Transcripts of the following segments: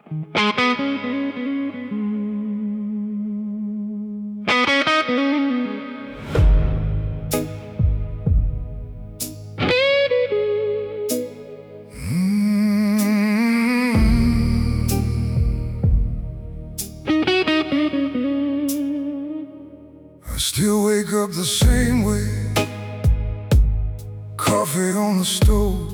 I still wake up the same way, coffee on the stove,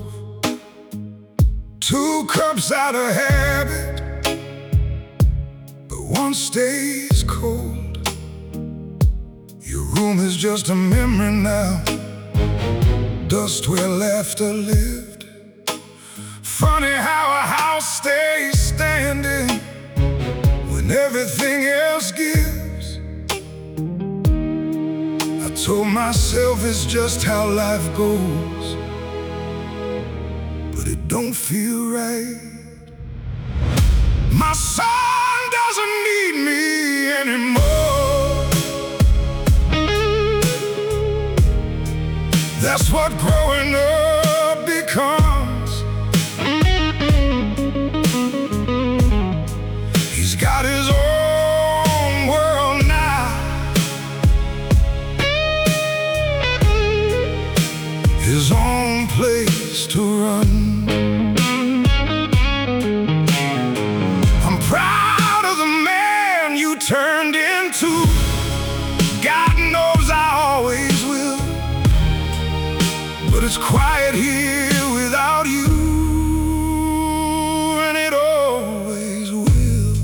2 cups out of habit, but one stays cold. Your room is just a memory now, dust where laughter lived. Funny how a house stays standing when everything else gives. I told myself it's just how life goes, but it don't feel right. My son doesn't need me anymore. That's what growing up becomes. He's got his own world now, his own place to run. I'm proud of the man you turned into. God knows I always will, but it's quiet here without you, and it always will.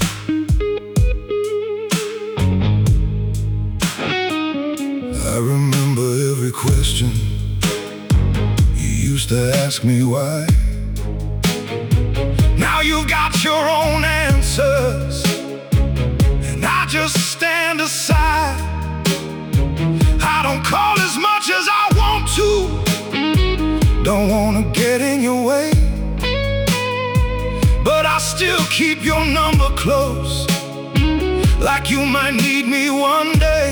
I remember every question you used to ask me why. Now you've got your own answers, and I just stand aside. I don't call as much as I want to, don't wanna get in your way, but I still keep your number close, like you might need me one day.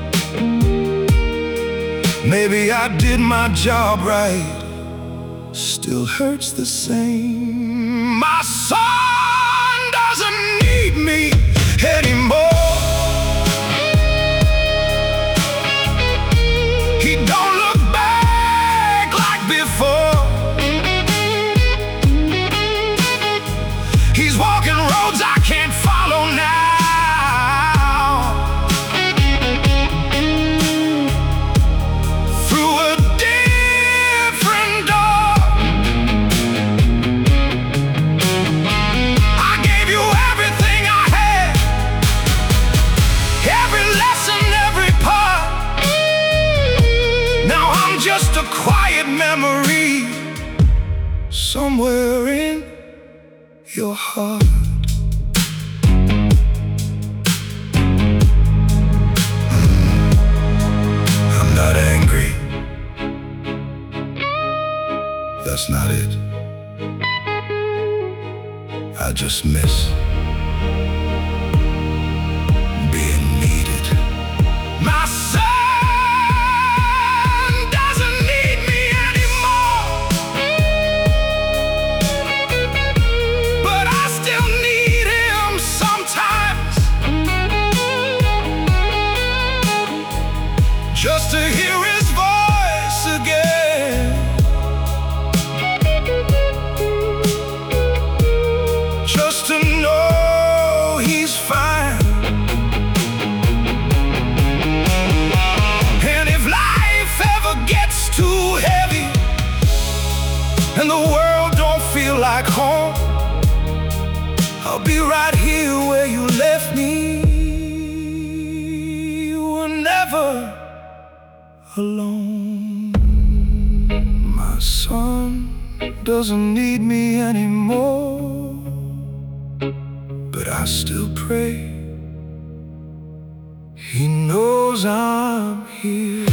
Maybe I did my job right, still hurts the same. My son doesn't need me anymore. He don't look back like before. He's walking roads I can't follow now. Through a different door. I gave you everything I had, every lesson, every part. Now I'm just a quiet memory somewhere in your heart. I'm not angry, that's not it. I just miss being needed. My son doesn't need me anymore, but I still need him sometimes, just to hear his voice again, just to know he's fine. And if life ever gets too heavy and the world don't feel like home, I'll be right here where you left me. You were never alone. My son doesn't need me anymore, but I still pray he knows I'm here.